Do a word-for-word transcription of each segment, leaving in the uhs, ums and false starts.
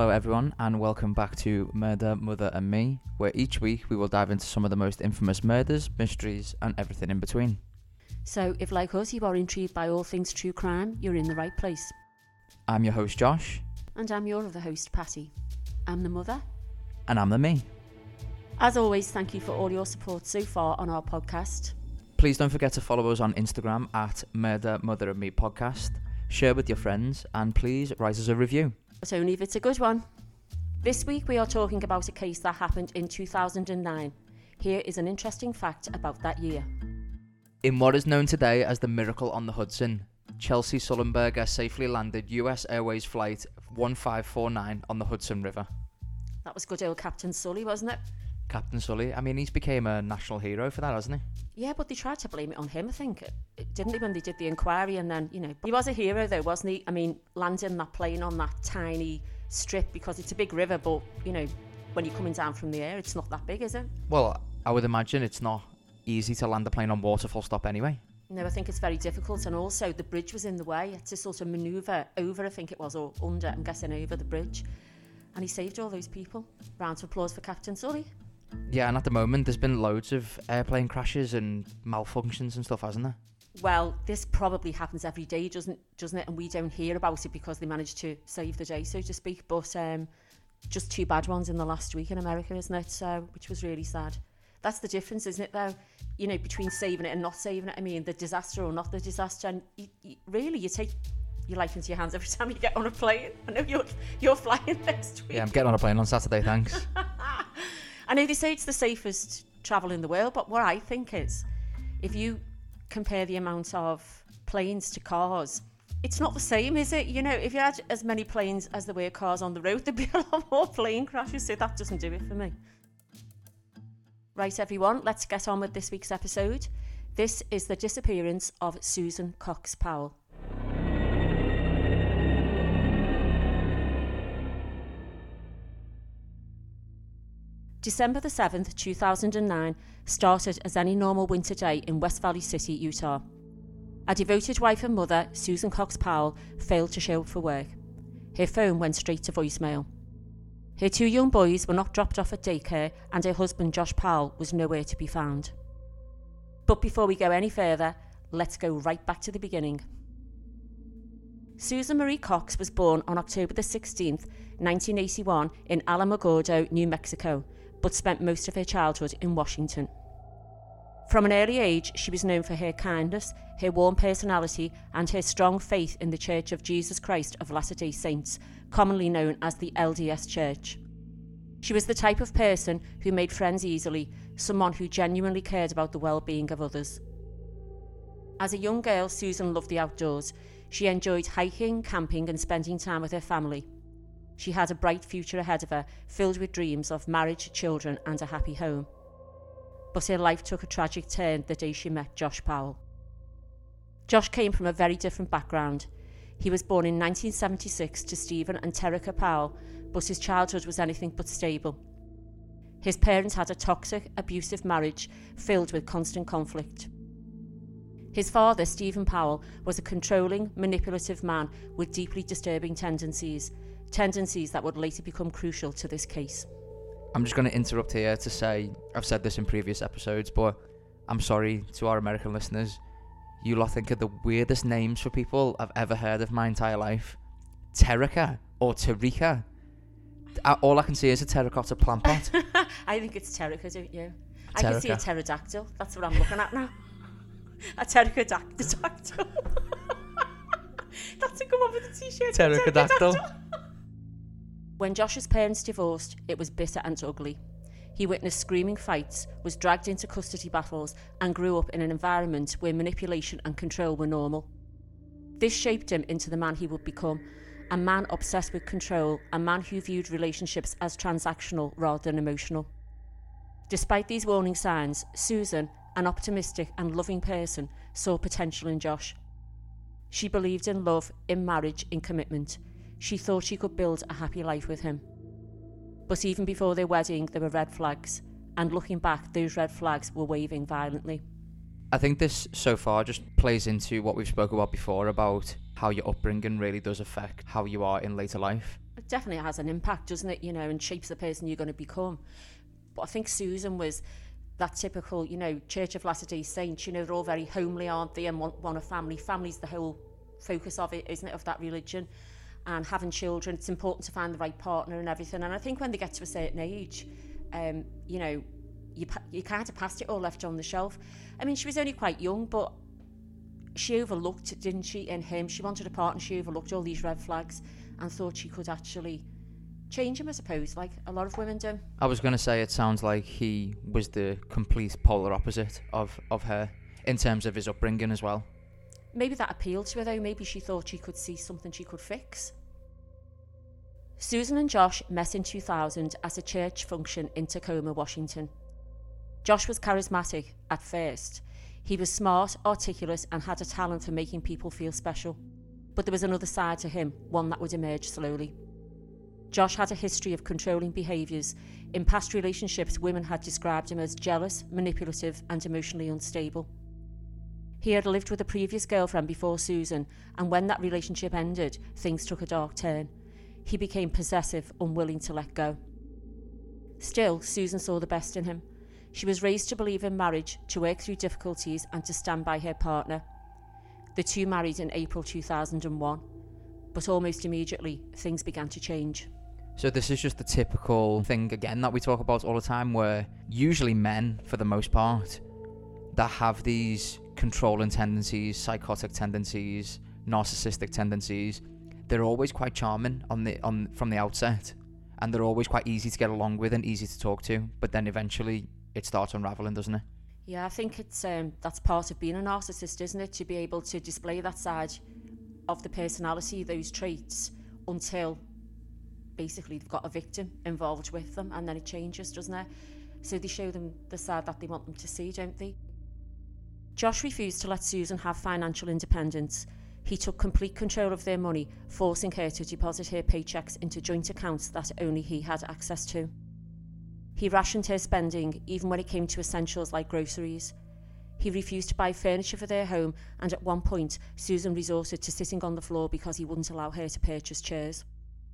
Hello everyone and welcome back to Murder, Mother and Me, where each week we will dive into some of the most infamous murders, mysteries and everything in between. So if like us you are intrigued by all things true crime, you're in the right place. I'm your host Josh. And I'm your other host Patty. I'm the mother. And I'm the me. As always, thank you for all your support so far on our podcast. Please don't forget to follow us on Instagram at Murder, Mother and Me Podcast. Share with your friends and please write us a review. But only if it's a good one. This week we are talking about a case that happened in two thousand nine. Here is an interesting fact about that year. In what is known today as the Miracle on the Hudson, Chelsea Sullenberger safely landed U S Airways Flight one five four nine on the Hudson River. That was good old Captain Sully, wasn't it? Captain Sully, I mean, he's became a national hero for that, hasn't he? Yeah, but they tried to blame it on him, I think. Didn't they, when they did the inquiry? And then, you know, he was a hero though, wasn't he? I mean, landing that plane on that tiny strip, because it's a big river, but, you know, when you're coming down from the air, it's not that big, is it? Well, I would imagine it's not easy to land a plane on water full stop anyway. No, I think it's very difficult, and also the bridge was in the way to sort of manoeuvre over, I think it was, or under, I'm guessing over the bridge. And he saved all those people. Round of applause for Captain Sully. Yeah, and at the moment there's been loads of airplane crashes and malfunctions and stuff, hasn't there? Well, this probably happens every day, doesn't doesn't it? And we don't hear about it because they managed to save the day, so to speak. But um, just two bad ones in the last week in America, isn't it? So, which was really sad. That's the difference, isn't it, though? You know, between saving it and not saving it. I mean, the disaster or not the disaster. And you, you, really, you take your life into your hands every time you get on a plane. I know you're you're flying next week. Yeah, I'm getting on a plane on Saturday, thanks. I know they say it's the safest travel in the world, but what I think is, if you compare the amount of planes to cars, it's not the same, is it? You know, if you had as many planes as there were cars on the road, there'd be a lot more plane crashes, so that doesn't do it for me. Right, everyone, let's get on with this week's episode. This is the disappearance of Susan Cox Powell. December the seventh, two thousand nine started as any normal winter day in West Valley City, Utah. A devoted wife and mother, Susan Cox Powell, failed to show up for work. Her phone went straight to voicemail. Her two young boys were not dropped off at daycare and her husband, Josh Powell, was nowhere to be found. But before we go any further, let's go right back to the beginning. Susan Marie Cox was born on October the sixteenth, nineteen eighty-one in Alamogordo, New Mexico, but spent most of her childhood in Washington. From an early age, she was known for her kindness, her warm personality, and her strong faith in the Church of Jesus Christ of Latter-day Saints, commonly known as the L D S Church. She was the type of person who made friends easily, someone who genuinely cared about the well-being of others. As a young girl, Susan loved the outdoors. She enjoyed hiking, camping, and spending time with her family. She had a bright future ahead of her, filled with dreams of marriage, children, and a happy home. But her life took a tragic turn the day she met Josh Powell. Josh came from a very different background. He was born in nineteen seventy-six to Stephen and Terica Powell, but his childhood was anything but stable. His parents had a toxic, abusive marriage filled with constant conflict. His father, Stephen Powell, was a controlling, manipulative man with deeply disturbing tendencies, tendencies that would later become crucial to this case. I'm just going to interrupt here to say, I've said this in previous episodes, but I'm sorry to our American listeners. You lot think of the weirdest names for people I've ever heard of my entire life. Terica or Tarika. All I can see is a terracotta plant pot. I think it's Terica, don't you? Terica. I can see a pterodactyl. That's what I'm looking at now. A pterodactyl. That's a come on with a t-shirt. Pterodactyl. When Josh's parents divorced, it was bitter and ugly. He witnessed screaming fights, was dragged into custody battles, and grew up in an environment where manipulation and control were normal. This shaped him into the man he would become, a man obsessed with control, a man who viewed relationships as transactional rather than emotional. Despite these warning signs, Susan, an optimistic and loving person, saw potential in Josh. She believed in love, in marriage, in commitment. She thought she could build a happy life with him. But even before their wedding, there were red flags, and looking back, those red flags were waving violently. I think this so far just plays into what we've spoken about before, about how your upbringing really does affect how you are in later life. It definitely has an impact, doesn't it, you know, and shapes the person you're going to become. But I think Susan was that typical, you know, Church of Latter-day Saints, you know, they're all very homely, aren't they, and want, want a family. Family's the whole focus of it, isn't it, of that religion. And having children, it's important to find the right partner and everything. And I think when they get to a certain age, um, you know, you, you kind of passed it all, left on the shelf. I mean, she was only quite young, but she overlooked, didn't she, in him. She wanted a partner, she overlooked all these red flags and thought she could actually change him, I suppose, like a lot of women do. I was going to say, it sounds like he was the complete polar opposite of, of her in terms of his upbringing as well. Maybe that appealed to her though. Maybe she thought she could see something she could fix. Susan and Josh met in two thousand at a church function in Tacoma, Washington. Josh was charismatic at first. He was smart, articulate, and had a talent for making people feel special. But there was another side to him, one that would emerge slowly. Josh had a history of controlling behaviours. In past relationships, women had described him as jealous, manipulative, and emotionally unstable. He had lived with a previous girlfriend before Susan, and when that relationship ended, things took a dark turn. He became possessive, unwilling to let go. Still, Susan saw the best in him. She was raised to believe in marriage, to work through difficulties, and to stand by her partner. The two married in April two thousand one, but almost immediately, things began to change. So this is just the typical thing, again, that we talk about all the time, where usually men, for the most part, that have these controlling tendencies, psychotic tendencies, narcissistic tendencies, they're always quite charming on the on from the outset, and they're always quite easy to get along with and easy to talk to, but then eventually it starts unraveling, doesn't it? Yeah, I think it's um, that's part of being a narcissist, isn't it? To be able to display that side of the personality, those traits, until basically they've got a victim involved with them, and then it changes, doesn't it? So they show them the side that they want them to see, don't they? Josh refused to let Susan have financial independence. He took complete control of their money, forcing her to deposit her paychecks into joint accounts that only he had access to. He rationed her spending, even when it came to essentials like groceries. He refused to buy furniture for their home, and at one point, Susan resorted to sitting on the floor because he wouldn't allow her to purchase chairs.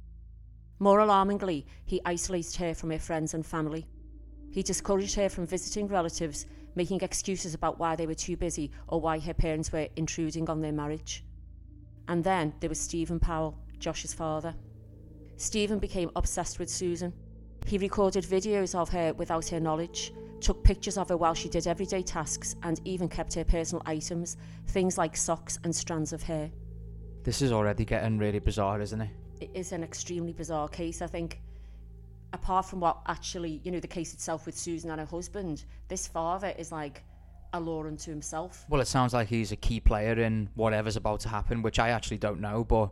More alarmingly, he isolated her from her friends and family. He discouraged her from visiting relatives, making excuses about why they were too busy or why her parents were intruding on their marriage. And then there was Stephen Powell, Josh's father. Stephen became obsessed with Susan. He recorded videos of her without her knowledge, took pictures of her while she did everyday tasks, and even kept her personal items, things like socks and strands of hair. This is already getting really bizarre, isn't it? It is an extremely bizarre case, I think. Apart from what actually, you know, the case itself with Susan and her husband, this father is like a law unto himself. Well, it sounds like he's a key player in whatever's about to happen, which I actually don't know, but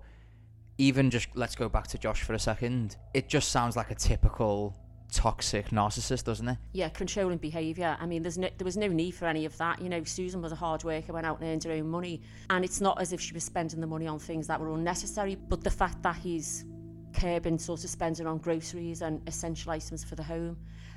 even just, let's go back to Josh for a second. It just sounds like a typical toxic narcissist, doesn't it? Yeah, controlling behaviour. I mean, there's no, there was no need for any of that. You know, Susan was a hard worker, went out and earned her own money. And it's not as if she was spending the money on things that were unnecessary, but the fact that he's curbing sort of spending on groceries and essential items for the home.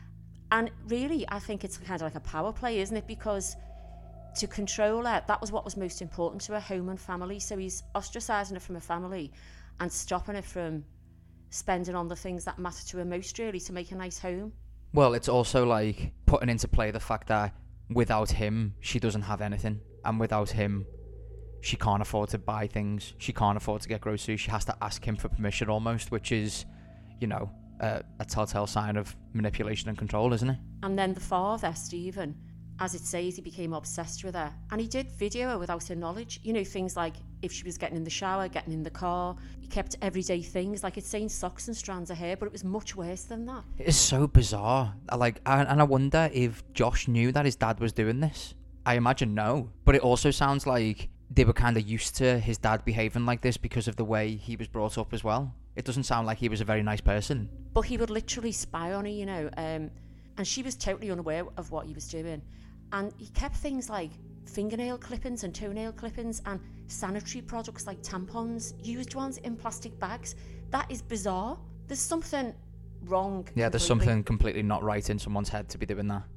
And really, I think it's kind of like a power play, isn't it? Because to control her, that was what was most important to her, home and family. So he's ostracising her from her family and stopping her from spending on the things that matter to her most, really, to make a nice home. Well, it's also like putting into play the fact that without him, she doesn't have anything. And without him, she can't afford to buy things. She can't afford to get groceries. She has to ask him for permission almost, which is, you know, uh, a telltale sign of manipulation and control, isn't it? And then the father, Stephen, as it says, he became obsessed with her. And he did video her without her knowledge. You know, things like if she was getting in the shower, getting in the car. He kept everyday things, like it's saying socks and strands of hair, but it was much worse than that. It is so bizarre. I like, I, and I wonder if Josh knew that his dad was doing this. I imagine no. But it also sounds like they were kind of used to his dad behaving like this because of the way he was brought up as well. It doesn't sound like he was a very nice person. But he would literally spy on her, you know, um, and she was totally unaware of what he was doing. And he kept things like fingernail clippings and toenail clippings and sanitary products like tampons, used ones in plastic bags. That is bizarre. There's something wrong. Yeah, there's completely. something completely not right in someone's head to be doing that.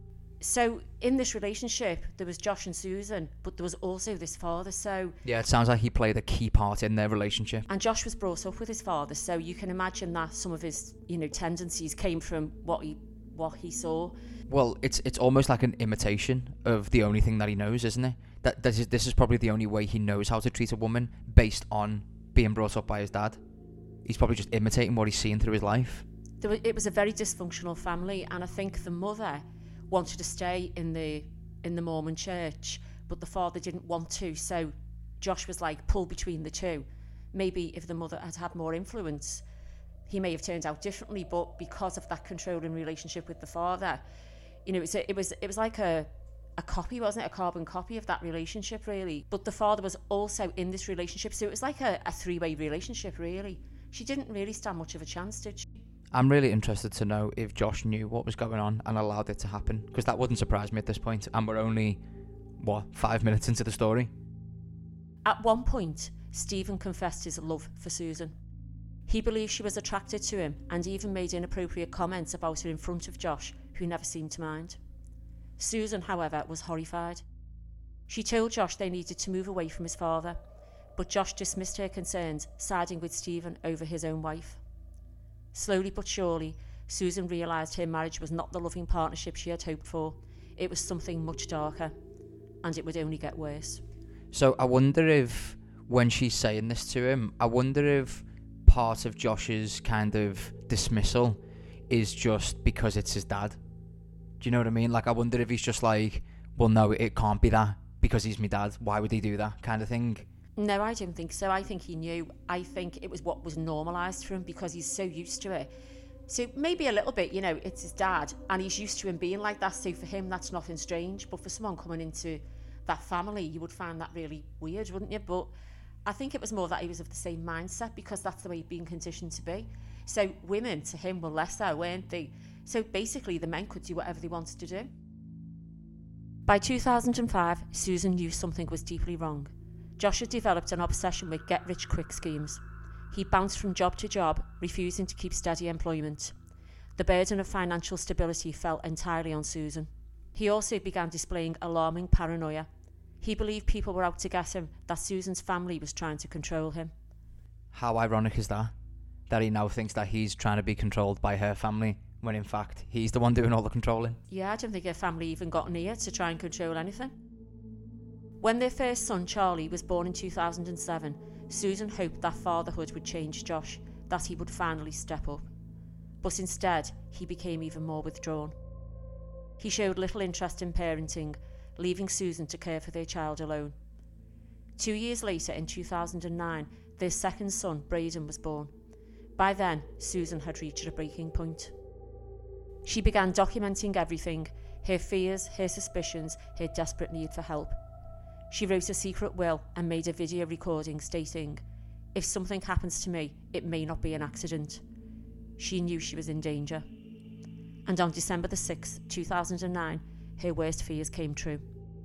So in this relationship, there was Josh and Susan, but there was also this father. So Yeah, it sounds like he played a key part in their relationship. and Josh was brought up with his father, so you can imagine that some of his, you know, tendencies came from what he what he saw. Well, it's it's almost like an imitation of the only thing that he knows, isn't it? That this is, this is probably the only way he knows how to treat a woman based on being brought up by his dad. He's probably just imitating what he's seen through his life. There was, it was a very dysfunctional family, and I think the mother wanted to stay in the in the Mormon church, but the father didn't want to. So Josh was like pulled between the two. Maybe if the mother had had more influence, he may have turned out differently. But because of that controlling relationship with the father, you know, it was a, it was it was like a a copy, wasn't it? A carbon copy of that relationship, really. But the father was also in this relationship, so it was like a, a three-way relationship, really. She didn't really stand much of a chance, did she? I'm really interested to know if Josh knew what was going on and allowed it to happen, because that wouldn't surprise me at this point, and we're only, what, five minutes into the story? At one point, Stephen confessed his love for Susan. He believed she was attracted to him and even made inappropriate comments about her in front of Josh, who never seemed to mind. Susan, however, was horrified. She told Josh they needed to move away from his father, but Josh dismissed her concerns, siding with Stephen over his own wife. Slowly but surely, Susan realised her marriage was not the loving partnership she had hoped for. It was something much darker, and it would only get worse. So I wonder if, when she's saying this to him, I wonder if part of Josh's kind of dismissal is just because it's his dad. Do you know what I mean? Like, I wonder if he's just like, well, no, it can't be that because he's my dad. Why would he do that kind of thing? No, I don't think so. I think he knew. I think it was what was normalised for him because he's so used to it. So maybe a little bit, you know, it's his dad and he's used to him being like that. So for him, that's nothing strange. But for someone coming into that family, you would find that really weird, wouldn't you? But I think it was more that he was of the same mindset because that's the way he'd been conditioned to be. So women to him were lesser, weren't they? So basically the men could do whatever they wanted to do. By two thousand five, Susan knew something was deeply wrong. Josh had developed an obsession with get-rich-quick schemes. He bounced from job to job, refusing to keep steady employment. The burden of financial stability fell entirely on Susan. He also began displaying alarming paranoia. He believed people were out to get him, that Susan's family was trying to control him. How ironic is that? That he now thinks that he's trying to be controlled by her family, when in fact he's the one doing all the controlling. Yeah, I don't think her family even got near to try and control anything. When their first son, Charlie, was born in two thousand seven, Susan hoped that fatherhood would change Josh, that he would finally step up. But instead, he became even more withdrawn. He showed little interest in parenting, leaving Susan to care for their child alone. Two years later, in two thousand nine, their second son, Braden, was born. By then, Susan had reached a breaking point. She began documenting everything, her fears, her suspicions, her desperate need for help. She wrote a secret will and made a video recording stating, "If something happens to me, it may not be an accident." She knew she was in danger. And on December the sixth, two thousand nine, her worst fears came true.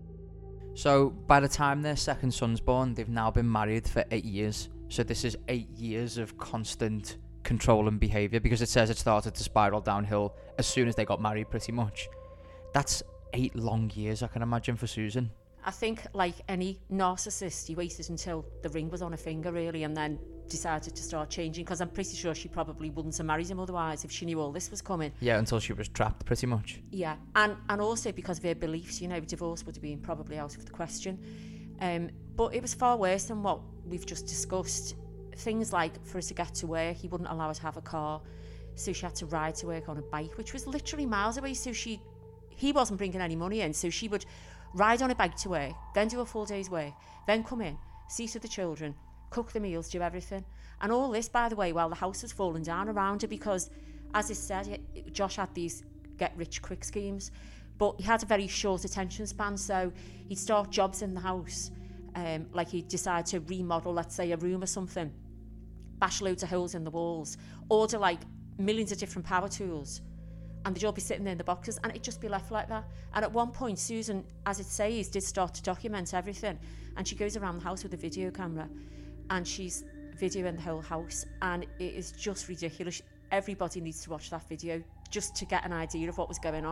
So by the time their second son's born, they've now been married for eight years. So this is eight years of constant control and behaviour, because it says it started to spiral downhill as soon as they got married, pretty much. That's eight long years, I can imagine, for Susan. I think, like any narcissist, he waited until the ring was on her finger, really, and then decided to start changing, because I'm pretty sure she probably wouldn't have married him otherwise if she knew all this was coming. Yeah, until she was trapped, pretty much. Yeah, and, and also because of her beliefs, you know, divorce would have been probably out of the question. Um, but it was far worse than what we've just discussed. Things like, for her to get to work, he wouldn't allow her to have a car, so she had to ride to work on a bike, which was literally miles away, so she he wasn't bringing any money in, so she would ride on a bike to work, then do a full day's work, then come in, see to the children, cook the meals, do everything. And all this, by the way, while the house was falling down around her, because, as I said, Josh had these get-rich-quick schemes, but he had a very short attention span, so he'd start jobs in the house, um, like he'd decide to remodel, let's say, a room or something, bash loads of holes in the walls, order, like, millions of different power tools, and they'd all be sitting there in the boxes, and it'd just be left like that. And at one point, Susan, as it says, did start to document everything, and she goes around the house with a video camera, and she's videoing the whole house, and it is just ridiculous. Everybody needs to watch that video just to get an idea of what was going on.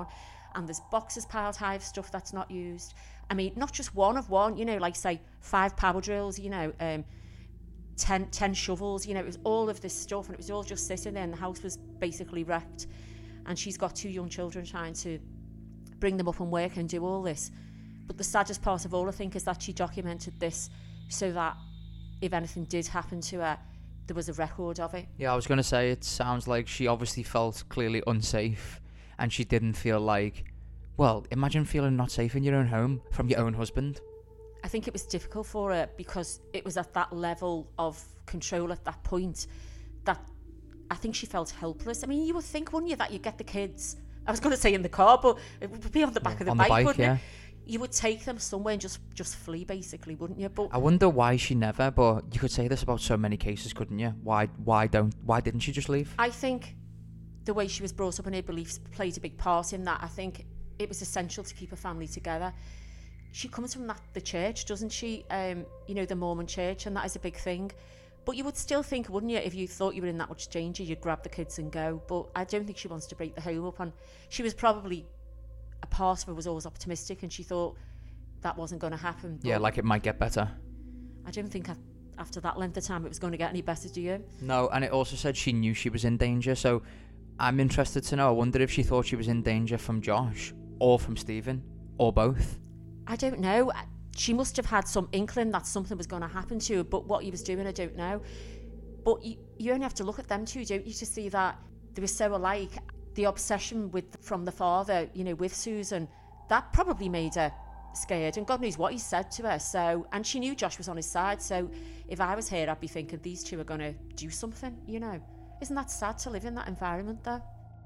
and there's boxes piled high of stuff that's not used. I mean, not just one of one, you know, like say five power drills, you know, um, ten, ten shovels, you know, it was all of this stuff, and it was all just sitting there, and the house was basically wrecked. And she's got two young children trying to bring them up and work and do all this. But the saddest part of all, I think, is that she documented this so that if anything did happen to her, there was a record of it. Yeah, I was going to say, it sounds like she obviously felt clearly unsafe, and she didn't feel like, well, imagine feeling not safe in your own home from your own husband. I think it was difficult for her because it was at that level of control at that point that I think she felt helpless. I mean, you would think, wouldn't you, that you get the kids, I was going to say in the car, but it would be on the back yeah, of the on bike, the bike, wouldn't yeah. it? You would take them somewhere and just, just flee, basically, wouldn't you? But I wonder why she never, but you could say this about so many cases, couldn't you? Why why don't why didn't she just leave? I think the way she was brought up and her beliefs played a big part in that. I think it was essential to keep her family together. She comes from that the church, doesn't she? Um, you know, the Mormon church, and that is a big thing. But you would still think, wouldn't you, if you thought you were in that much danger, you'd grab the kids and go. But I don't think she wants to break the home up. And she was probably, a part of her was always optimistic, and she thought that wasn't going to happen. Yeah, like it might get better. I don't think after that length of time it was going to get any better, do you? No, and it also said she knew she was in danger. So I'm interested to know, I wonder if she thought she was in danger from Josh or from Stephen or both. I don't know. She must have had some inkling that something was going to happen to her, but what he was doing, I don't know. But you, you only have to look at them two, don't you, to see that they were so alike. The obsession with from the father, you know, with Susan, that probably made her scared, and God knows what he said to her. So, and she knew Josh was on his side, so if I was here, I'd be thinking these two are going to do something, you know. Isn't that sad to live in that environment, though?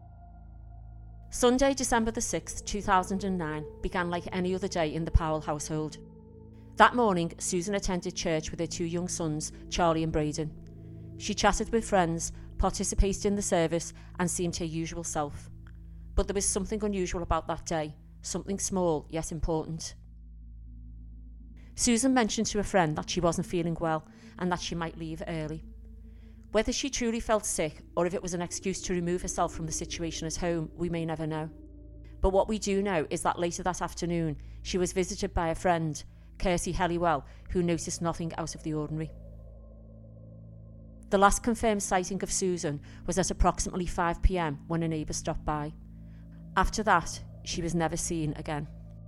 Sunday, December the sixth, two thousand nine, began like any other day in the Powell household. That morning, Susan attended church with her two young sons, Charlie and Braden. She chatted with friends, participated in the service, and seemed her usual self. But there was something unusual about that day, something small yet important. Susan mentioned to a friend that she wasn't feeling well and that she might leave early. Whether she truly felt sick or if it was an excuse to remove herself from the situation at home, we may never know. But what we do know is that later that afternoon, she was visited by a friend, Kirsty Helliwell, who noticed nothing out of the ordinary. The last confirmed sighting of Susan was at approximately five p.m. when a neighbour stopped by. After that, she was never seen again.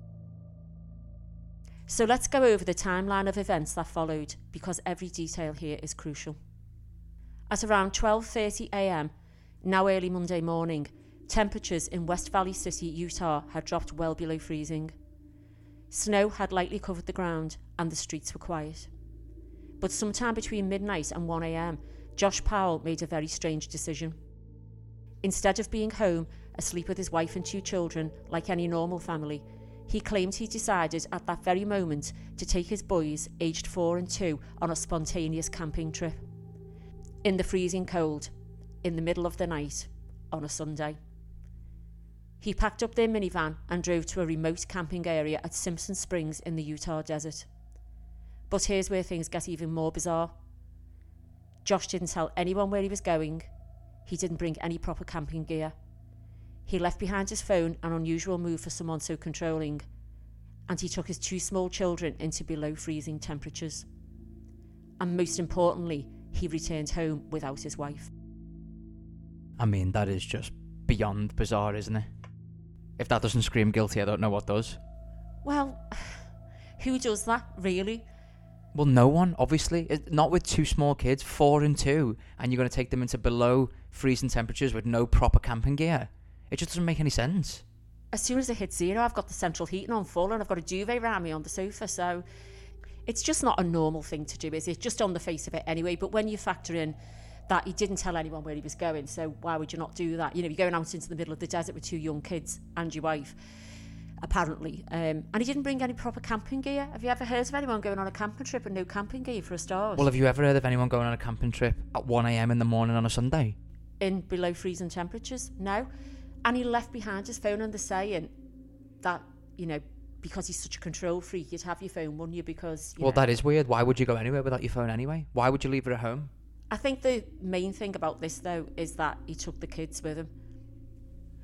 So let's go over the timeline of events that followed, because every detail here is crucial. At around twelve thirty a.m, now early Monday morning, temperatures in West Valley City, Utah had dropped well below freezing. Snow had lightly covered the ground and the streets were quiet. But sometime between midnight and one a.m, Josh Powell made a very strange decision. Instead of being home, asleep with his wife and two children, like any normal family, he claimed he decided at that very moment to take his boys, aged four and two, on a spontaneous camping trip. In the freezing cold, in the middle of the night, on a Sunday. He packed up their minivan and drove to a remote camping area at Simpson Springs in the Utah desert. But here's where things get even more bizarre. Josh didn't tell anyone where he was going. He didn't bring any proper camping gear. He left behind his phone, an unusual move for someone so controlling, and he took his two small children into below freezing temperatures. And most importantly, he returned home without his wife. I mean, that is just beyond bizarre, isn't it? If that doesn't scream guilty, I don't know what does. Well, who does that, really? Well, no one, obviously. It, not with two small kids, four and two, and you're going to take them into below freezing temperatures with no proper camping gear. It just doesn't make any sense. As soon as it hits zero, I've got the central heating on full and I've got a duvet around me on the sofa, so it's just not a normal thing to do, is it? Just on the face of it anyway. But when you factor in that he didn't tell anyone where he was going, so why would you not do that? You know, you're going out into the middle of the desert with two young kids and your wife, apparently. Um, and he didn't bring any proper camping gear. Have you ever heard of anyone going on a camping trip and no camping gear for a start? Well, have you ever heard of anyone going on a camping trip at one a.m. in the morning on a Sunday? In below freezing temperatures? No. And he left behind his phone, and they're saying that, you know, because he's such a control freak, you'd have your phone, wouldn't you? Because, you well, know, that is weird. Why would you go anywhere without your phone anyway? Why would you leave it at home? I think the main thing about this, though, is that he took the kids with him.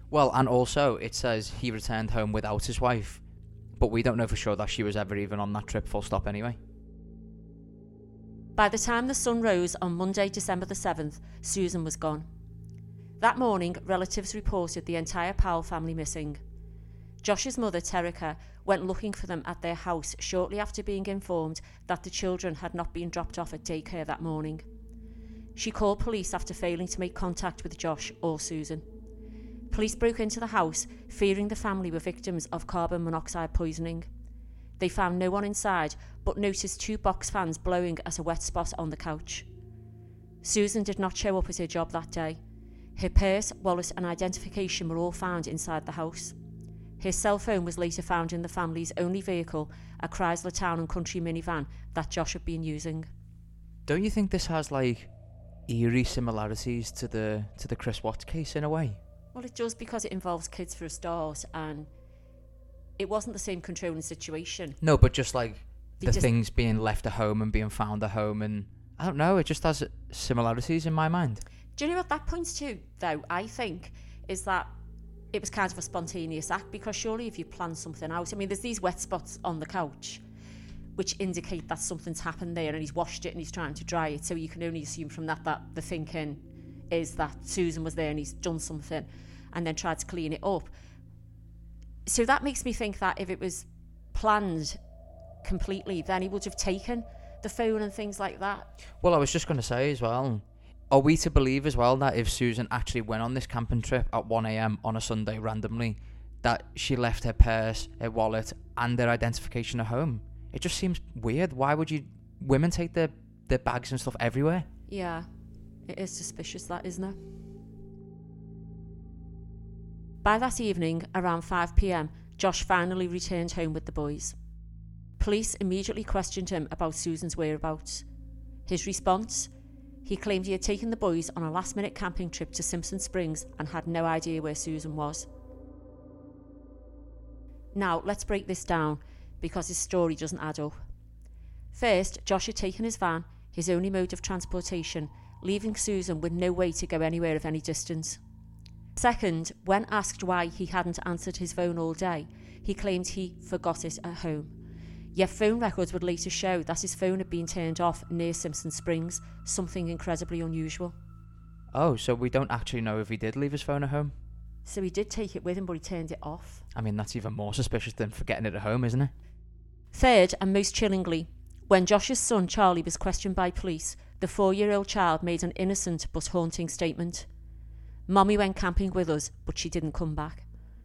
Well, and also it says he returned home without his wife, but we don't know for sure that she was ever even on that trip full stop anyway. By the time the sun rose on Monday, December the seventh, Susan was gone. That morning, relatives reported the entire Powell family missing. Josh's mother, Terica, went looking for them at their house shortly after being informed that the children had not been dropped off at daycare that morning. She called police after failing to make contact with Josh or Susan. Police broke into the house, fearing the family were victims of carbon monoxide poisoning. They found no one inside, but noticed two box fans blowing at a wet spot on the couch. Susan did not show up at her job that day. Her purse, wallet and identification were all found inside the house. Her cell phone was later found in the family's only vehicle, a Chrysler Town and Country minivan that Josh had been using. Don't you think this has, like, eerie similarities to the to the Chris Watts case in a way? Well, it does, because it involves kids for a start, and it wasn't the same controlling situation. No, but just like They the just- things being left at home and being found at home, and I don't know, it just has similarities in my mind. Do you know what that points to, though, I think, is that it was kind of a spontaneous act, because surely if you plan something out, I mean, there's these wet spots on the couch which indicate that something's happened there, and he's washed it and he's trying to dry it, so you can only assume from that that the thinking is that Susan was there and he's done something and then tried to clean it up. So that makes me think that if it was planned completely, then he would have taken the phone and things like that. Well, I was just going to say as well, are we to believe as well that if Susan actually went on this camping trip at one a.m. on a Sunday randomly, that she left her purse, her wallet and their identification at home? It just seems weird. Why would you... Women take their, their bags and stuff everywhere. Yeah, it is suspicious, that, isn't it? By that evening, around five p.m, Josh finally returned home with the boys. Police immediately questioned him about Susan's whereabouts. His response? He claimed he had taken the boys on a last-minute camping trip to Simpson Springs and had no idea where Susan was. Now, let's break this down, because his story doesn't add up. First, Josh had taken his van, his only mode of transportation, leaving Susan with no way to go anywhere of any distance. Second, when asked why he hadn't answered his phone all day, he claimed he forgot it at home. Yet phone records would later show that his phone had been turned off near Simpson Springs, something incredibly unusual. Oh, so we don't actually know if he did leave his phone at home? So he did take it with him, but he turned it off. I mean, that's even more suspicious than forgetting it at home, isn't it? Third, and most chillingly, when Josh's son Charlie was questioned by police, the four-year-old child made an innocent but haunting statement. Mommy went camping with us, but she didn't come back.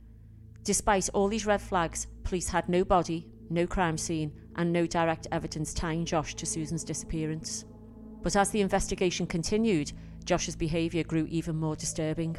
Despite all these red flags, police had no body, no crime scene, and no direct evidence tying Josh to Susan's disappearance. But as the investigation continued, Josh's behaviour grew even more disturbing.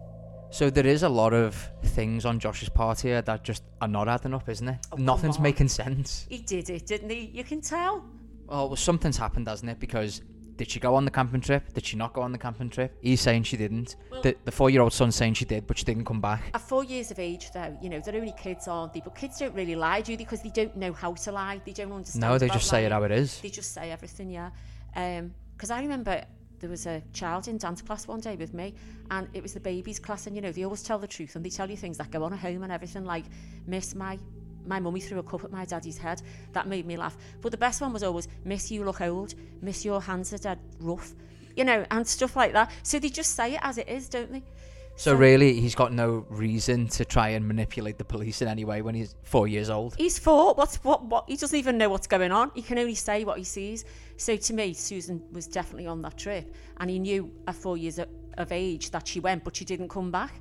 So there is a lot of things on Josh's part here that just are not adding up, isn't it? Oh, come Nothing's on. making sense. He did it, didn't he? You can tell. Well, something's happened, hasn't it? Because did she go on the camping trip? Did she not go on the camping trip? He's saying she didn't. Well- the the four-year-old son's saying she did, but she didn't come back. At four years of age, though, you know, they're only kids, aren't they? But kids don't really lie, do they? Because they don't know how to lie. They don't understand. No, they about just say it lying. how it is. They just say everything, yeah. Because I remember there was a child in dance class one day with me, and it was the babies class, and, you know, they always tell the truth, and they tell you things that go on at home and everything, like, Miss, my... My mummy threw a cup at my daddy's head. That made me laugh. But the best one was always, Miss, you look old. Miss, your hands are dead rough. You know, and stuff like that. So they just say it as it is, don't they? So really, he's got no reason to try and manipulate the police in any way when he's four years old. He's four. What's what? What? He doesn't even know what's going on. He can only say what he sees. So to me, Susan was definitely on that trip, and he knew at four years of, of age that she went, but she didn't come back.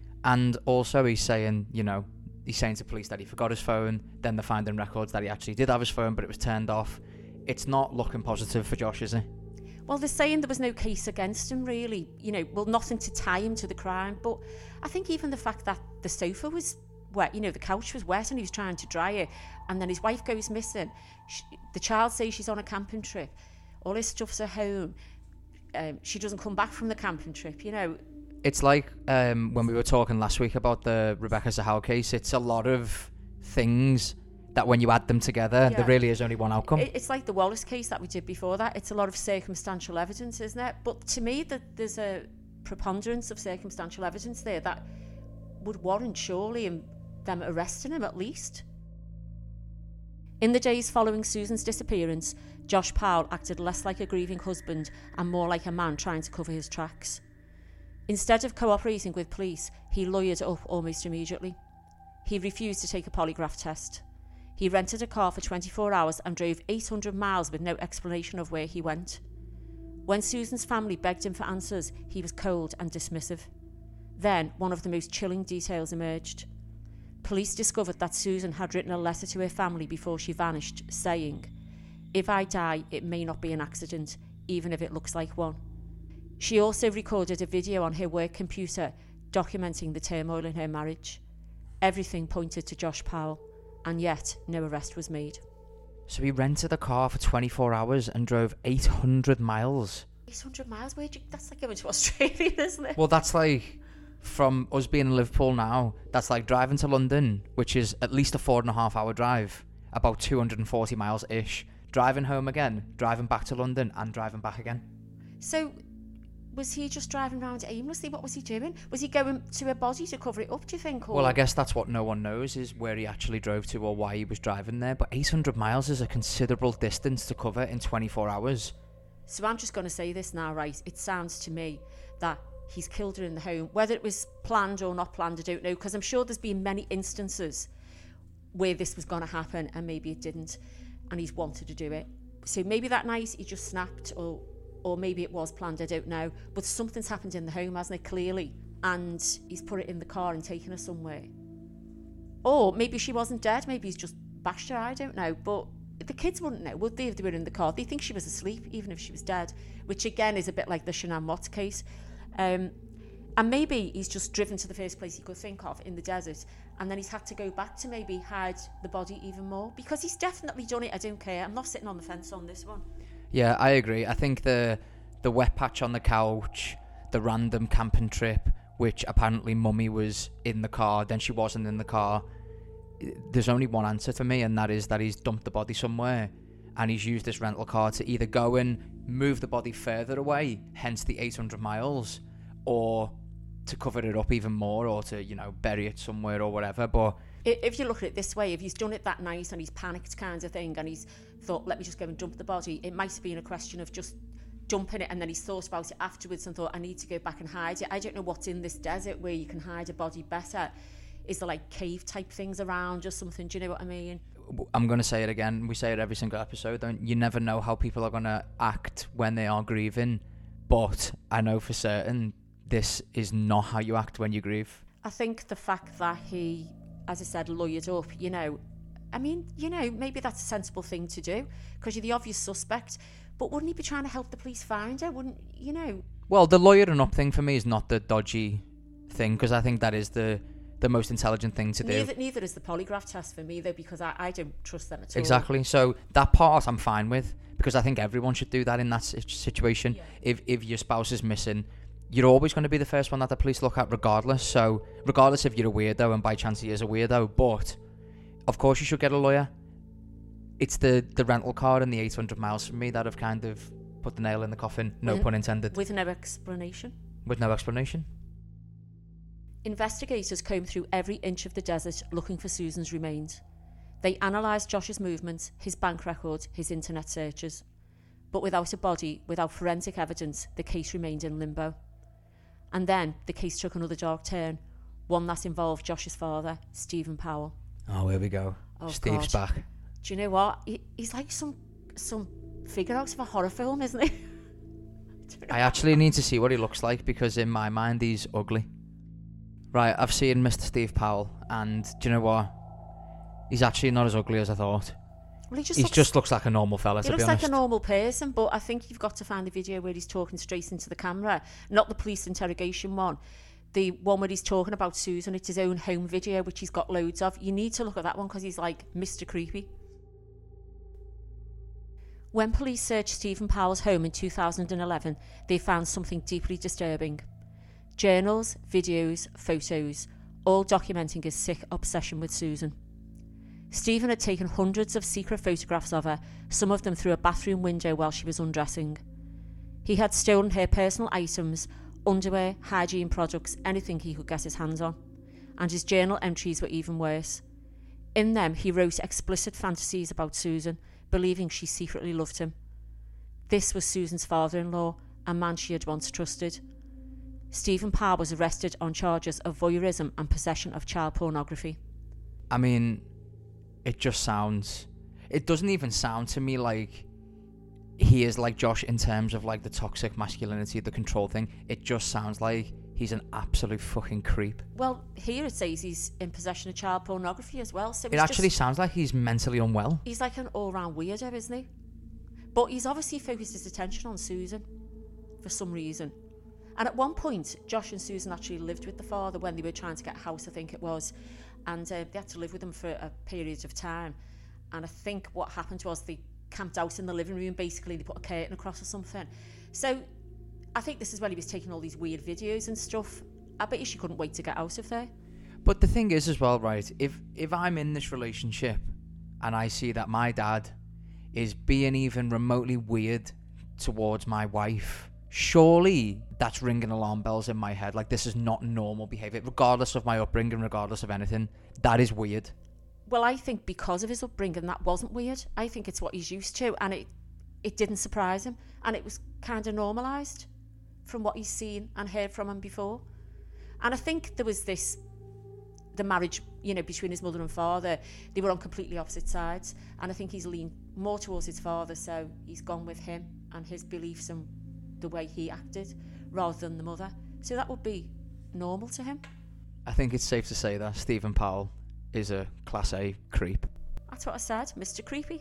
And also, he's saying, you know, he's saying to police that he forgot his phone. Then they're finding records that he actually did have his phone, but it was turned off. It's not looking positive for Josh, is it? Well, they're saying there was no case against him, really. You know, well, nothing to tie him to the crime. But I think even the fact that the sofa was wet, you know, the couch was wet and he was trying to dry it, and then his wife goes missing. She, the child says she's on a camping trip. All his stuff's at home. Um, she doesn't come back from the camping trip, you know. It's like um, when we were talking last week about the Rebecca Zahau case. It's a lot of things that when you add them together, Yeah. there really is only one outcome. It, it's like the Wallace case that we did before that. It's a lot of circumstantial evidence, isn't it? But to me, that there's a preponderance of circumstantial evidence there that would warrant surely him, them arresting him at least. In the days following Susan's disappearance, Josh Powell acted less like a grieving husband and more like a man trying to cover his tracks. Instead of cooperating with police, he lawyered up almost immediately. He refused to take a polygraph test. He rented a car for twenty-four hours and drove eight hundred miles with no explanation of where he went. When Susan's family begged him for answers, he was cold and dismissive. Then, one of the most chilling details emerged. Police discovered that Susan had written a letter to her family before she vanished, saying, "If I die, it may not be an accident, even if it looks like one." She also recorded a video on her work computer documenting the turmoil in her marriage. Everything pointed to Josh Powell, and yet no arrest was made. So he rented a car for twenty-four hours and drove eight hundred miles. eight hundred miles? Where'd you, that's like going to Australia, isn't it? Well, that's like, from us being in Liverpool now, that's like driving to London, which is at least a four and a half hour drive, about two hundred forty miles-ish. Driving home again, driving back to London, and driving back again. So, was he just driving around aimlessly? What was he doing? Was he going to a body to cover it up, do you think? Or? Well, I guess that's what no one knows, is where he actually drove to or why he was driving there. But eight hundred miles is a considerable distance to cover in twenty-four hours. So I'm just going to say this now, right? It sounds to me that he's killed her in the home. Whether it was planned or not planned, I don't know, because I'm sure there's been many instances where this was going to happen and maybe it didn't, and he's wanted to do it. So maybe that night he just snapped, or or maybe it was planned, I don't know. But something's happened in the home, hasn't it, clearly? And he's put it in the car and taken her somewhere. Or maybe she wasn't dead, maybe he's just bashed her, I don't know. But the kids wouldn't know, would they, if they were in the car? They think she was asleep, even if she was dead, which again is a bit like the Shanann Watts case. Um, and maybe he's just driven to the first place he could think of in the desert, and then he's had to go back to maybe hide the body even more, because he's definitely done it. I don't care. I'm not sitting on the fence on this one. Yeah, I agree. I think the the wet patch on the couch, the random camping trip, which apparently Mummy was in the car, then she wasn't in the car. There's only one answer for me, and that is that he's dumped the body somewhere, and he's used this rental car to either go and move the body further away, hence the eight hundred miles, or to cover it up even more, or to, you know, bury it somewhere or whatever. But if you look at it this way, if he's done it that night and he's panicked kind of thing, and he's thought, let me just go and dump the body, it might have been a question of just dumping it, and then he's thought about it afterwards and thought, I need to go back and hide it. I don't know what's in this desert where you can hide a body better. Is there like cave type things around or something? Do you know what I mean? I'm going to say it again. We say it every single episode. Don't you never know how people are going to act when they are grieving. But I know for certain this is not how you act when you grieve. I think the fact that he, as I said, lawyered up, you know, I mean, you know, maybe that's a sensible thing to do because you're the obvious suspect. But wouldn't he be trying to help the police find her? Wouldn't, you know? Well, the lawyering up thing for me is not the dodgy thing, because I think that is the the most intelligent thing to do. Neither, neither is the polygraph test for me, though, because I, I don't trust them at all. Exactly. So that part I'm fine with, because I think everyone should do that in that situation. Yeah. If if your spouse is missing, you're always going to be the first one that the police look at regardless. So regardless if you're a weirdo, and by chance he is a weirdo, but of course you should get a lawyer. It's the, the rental car and the eight hundred miles from me that have kind of put the nail in the coffin, no with, pun intended. With no explanation? With no explanation. Investigators combed through every inch of the desert looking for Susan's remains. They analysed Josh's movements, his bank records, his internet searches. But without a body, without forensic evidence, the case remained in limbo. And then the case took another dark turn, one that involved Josh's father, Stephen Powell. Oh, here we go. Oh, Steve's God. back. Do you know what? He, he's like some some figure out of a horror film, isn't he? I actually need to see what he looks like, because in my mind he's ugly. Right, I've seen Mister Steve Powell, and do you know what? He's actually not as ugly as I thought. Well, he just he looks, just looks like a normal fella, to be honest. He looks like a normal person, but I think you've got to find the video where he's talking straight into the camera, not the police interrogation one. The one where he's talking about Susan, it's his own home video, which he's got loads of. You need to look at that one because he's like Mister Creepy. When police searched Stephen Powell's home in two thousand eleven, they found something deeply disturbing. Journals, videos, photos, all documenting his sick obsession with Susan. Stephen had taken hundreds of secret photographs of her, some of them through a bathroom window while she was undressing. He had stolen her personal items, underwear, hygiene products, anything he could get his hands on. and his journal entries were even worse. In them, he wrote explicit fantasies about Susan, believing she secretly loved him. This was Susan's father-in-law, a man she had once trusted. Stephen Powell was arrested on charges of voyeurism and possession of child pornography. I mean, it just sounds... It doesn't even sound to me like he is like Josh in terms of like the toxic masculinity, the control thing. It just sounds like he's an absolute fucking creep. Well, here it says he's in possession of child pornography as well. So it actually just, sounds like he's mentally unwell. He's like an all-round weirdo, isn't he? But he's obviously focused his attention on Susan for some reason. And at one point, Josh and Susan actually lived with the father when they were trying to get a house, I think it was. And uh, they had to live with him for a period of time. And I think what happened was they camped out in the living room, basically. They put a curtain across or something. So I think this is when he was taking all these weird videos and stuff. I bet you she couldn't wait to get out of there. But the thing is as well, right, if if I'm in this relationship and I see that my dad is being even remotely weird towards my wife, surely that's ringing alarm bells in my head. Like, this is not normal behaviour, regardless of my upbringing, regardless of anything. That is weird. Well, I think because of his upbringing, that wasn't weird. I think it's what he's used to, and it it didn't surprise him, and it was kind of normalised from what he's seen and heard from him before. And I think there was this, the marriage, you know, between his mother and father, they were on completely opposite sides, and I think he's leaned more towards his father, so he's gone with him and his beliefs and the way he acted rather than the mother. So that would be normal to him. I think it's safe to say that Stephen Powell is a class A creep. That's what I said, Mister Creepy.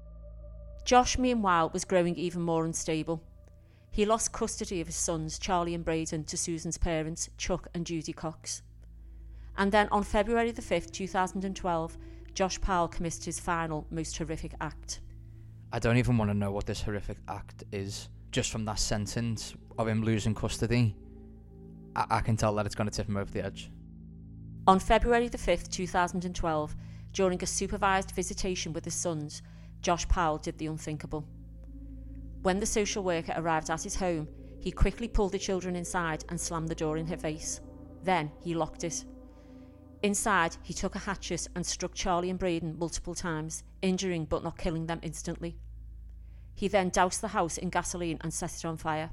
Josh, meanwhile, was growing even more unstable. He lost custody of his sons, Charlie and Braden, to Susan's parents, Chuck and Judy Cox. And then on February the fifth, two thousand twelve, Josh Powell committed his final, most horrific act. I don't even want to know what this horrific act is. Just from that sentence of him losing custody, I, I can tell that it's going to tip him over the edge. On February the fifth, two thousand twelve, during a supervised visitation with his sons, Josh Powell did the unthinkable. When the social worker arrived at his home, he quickly pulled the children inside and slammed the door in her face. Then he locked it. Inside, he took a hatchet and struck Charlie and Braden multiple times, injuring but not killing them instantly. He then doused the house in gasoline and set it on fire.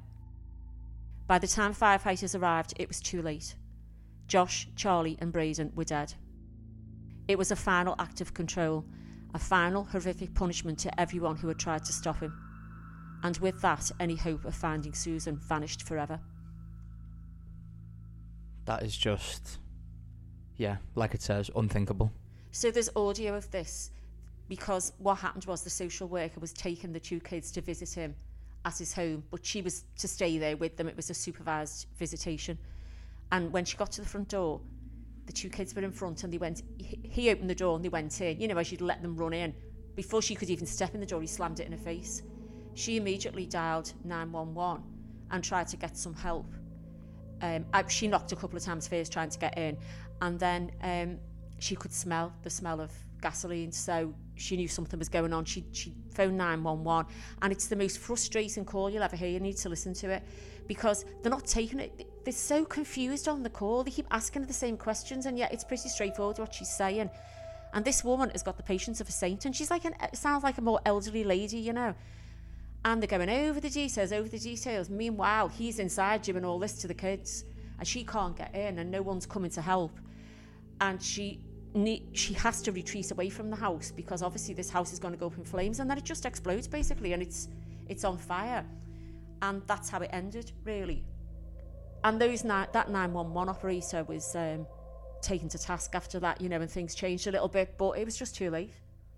By the time firefighters arrived, it was too late. Josh, Charlie and Braden were dead. It was a final act of control, a final horrific punishment to everyone who had tried to stop him. And with that, any hope of finding Susan vanished forever. That is just, yeah, like it says, unthinkable. So there's audio of this, because what happened was the social worker was taking the two kids to visit him at his home, but she was to stay there with them. It was a supervised visitation. And when she got to the front door, the two kids were in front, and they went, he opened the door and they went in, you know, as you'd let them run in. Before she could even step in the door, he slammed it in her face. She immediately dialed nine one one and tried to get some help. Um, I, she knocked a couple of times first trying to get in, and then um, she could smell the smell of gasoline, so she knew something was going on. She, she phoned nine one one, and it's the most frustrating call you'll ever hear. You need to listen to it, because they're not taking it. They're so confused on the call. They keep asking her the same questions, and yet it's pretty straightforward what she's saying. And this woman has got the patience of a saint, and she's like, an, it sounds like a more elderly lady, you know. And they're going over the details, over the details. Meanwhile, he's inside doing all this to the kids, and she can't get in, and no one's coming to help. And she ne- she has to retreat away from the house, because obviously this house is going to go up in flames, and then it just explodes basically, and it's it's on fire. And that's how it ended, really. And those ni- that nine one one operator was um, taken to task after that, you know, and things changed a little bit, but it was just too late.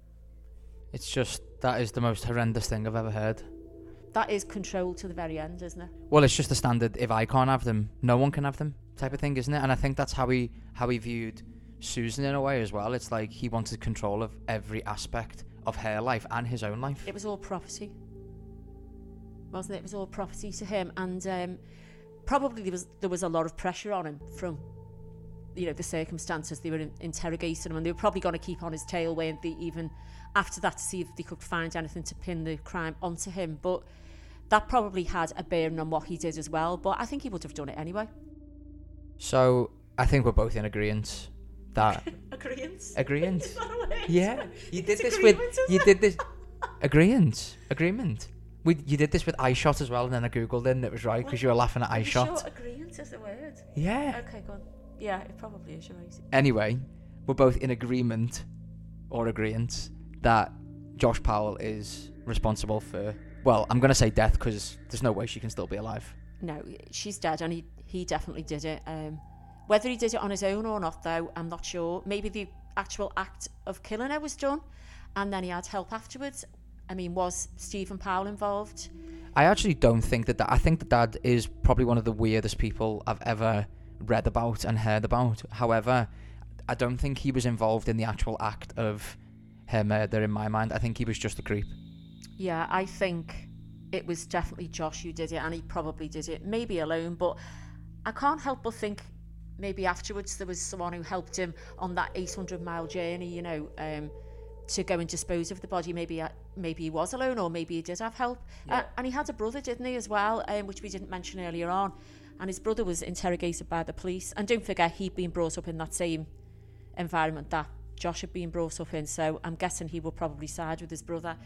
It's just, that is the most horrendous thing I've ever heard. That is control to the very end, isn't it? Well, it's just the standard, if I can't have them, no one can have them type of thing, isn't it? And I think that's how he how he viewed Susan in a way as well. It's like he wanted control of every aspect of her life and his own life. It was all property, wasn't it? It was all property to him, and um, probably there was there was a lot of pressure on him from, you know, the circumstances. They were in, interrogating him, and they were probably going to keep on his tail, weren't they, even after that, to see if they could find anything to pin the crime onto him. But that probably had a bearing on what he did as well, but I think he would have done it anyway. So I think we're both in agreement that Agreement. agreement. Is that a word? Yeah, you did It's this agreement, with isn't you it? did this agreement agreement. We you did this with iShot as well, and then I googled it and it was right because you were laughing at Are you iShot. sure agreement is a word? Yeah. Okay, go on. Yeah, it probably is, you're right. Anyway, we're both in agreement or agreement that Josh Powell is responsible for. Well, I'm gonna say death because there's no way she can still be alive. No, she's dead, and he, he definitely did it. Um, whether he did it on his own or not, though, I'm not sure. Maybe the actual act of killing her was done, and then he had help afterwards. I mean, was Stephen Powell involved? I actually don't think that. that I think that Dad is probably one of the weirdest people I've ever read about and heard about. However, I don't think he was involved in the actual act of her murder. In my mind, I think he was just a creep. Yeah, I think it was definitely Josh who did it, and he probably did it, maybe alone, but I can't help but think maybe afterwards there was someone who helped him on that eight hundred mile journey, you know, um, to go and dispose of the body. Maybe uh, maybe he was alone, or maybe he did have help. Yeah. Uh, and he had a brother, didn't he, as well, um, which we didn't mention earlier on. And his brother was interrogated by the police. And don't forget, he'd been brought up in that same environment that Josh had been brought up in, so I'm guessing he will probably side with his brother.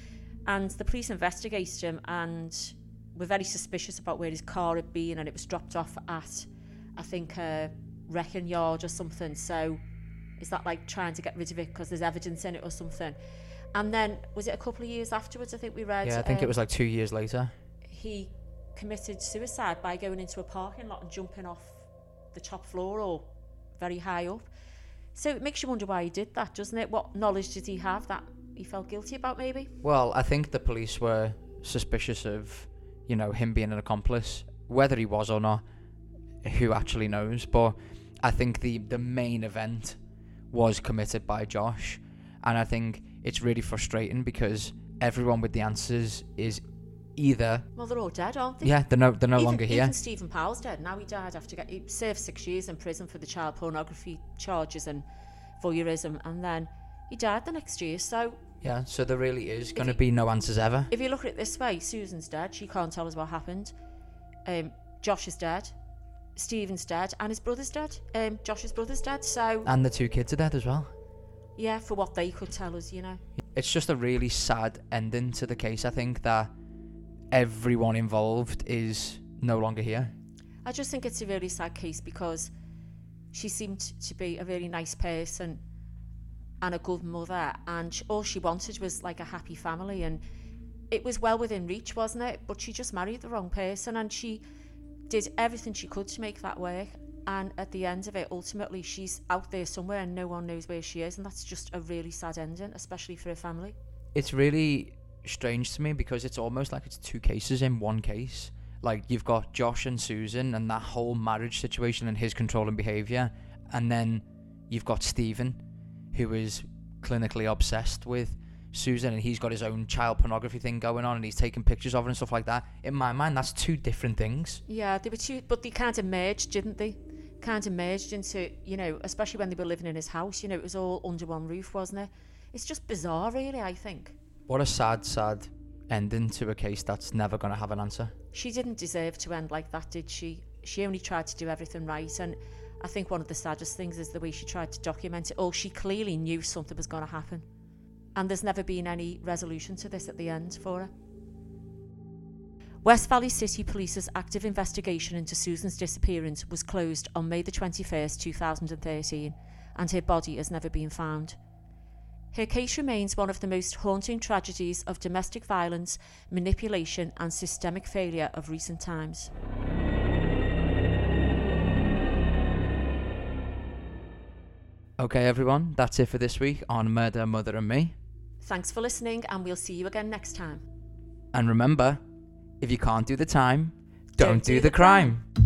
And the police investigated him and were very suspicious about where his car had been, and it was dropped off at, I think, a wrecking yard or something. So is that like trying to get rid of it because there's evidence in it or something? And then, was it a couple of years afterwards, I think we read? Yeah, I think um, it was like two years later. He committed suicide by going into a parking lot and jumping off the top floor or very high up. So it makes you wonder why he did that, doesn't it? What knowledge did he have that he felt guilty about, maybe? Well, I think the police were suspicious of, you know, him being an accomplice. Whether he was or not, who actually knows? But I think the, the main event was committed by Josh. And I think it's really frustrating because everyone with the answers is either... Well, they're all dead, aren't they? Yeah, they're no, they're no even, longer here. Even Stephen Powell's dead. Now he died after... Get, he served six years in prison for the child pornography charges and voyeurism. And then he died the next year, so... Yeah, so there really is going to you, be no answers ever. If you look at it this way, Susan's dead. She can't tell us what happened. Um, Josh is dead. Stephen's dead. And his brother's dead. Um, Josh's brother's dead, so... And the two kids are dead as well. Yeah, for what they could tell us, you know. It's just a really sad ending to the case. I think that everyone involved is no longer here. I just think it's a really sad case because she seemed to be a really nice person and a good mother, and all she wanted was like a happy family, and it was well within reach, wasn't it? But she just married the wrong person, and she did everything she could to make that work, and at the end of it, ultimately she's out there somewhere and no one knows where she is, and that's just a really sad ending, especially for her family. It's really strange to me because it's almost like it's two cases in one case. Like, you've got Josh and Susan and that whole marriage situation and his controlling behaviour, and then you've got Stephen, who is clinically obsessed with Susan, and he's got his own child pornography thing going on, and he's taking pictures of her and stuff like that. In my mind, that's two different things. Yeah, they were two, but they kind of merged, didn't they? Kind of merged into, you know, especially when they were living in his house, you know, it was all under one roof, wasn't it? It's just bizarre, really, I think. What a sad, sad ending to a case that's never going to have an answer. She didn't deserve to end like that, did she? She only tried to do everything right, and I think one of the saddest things is the way she tried to document it all. She clearly knew something was going to happen, and there's never been any resolution to this at the end for her. West Valley City Police's active investigation into Susan's disappearance was closed on May the twenty-first, two thousand thirteen, and her body has never been found. Her case remains one of the most haunting tragedies of domestic violence, manipulation, and systemic failure of recent times. Okay, everyone, that's it for this week on Murder, Mother and Me. Thanks for listening, and we'll see you again next time. And remember, if you can't do the time, don't, Don't do, do the the crime. crime.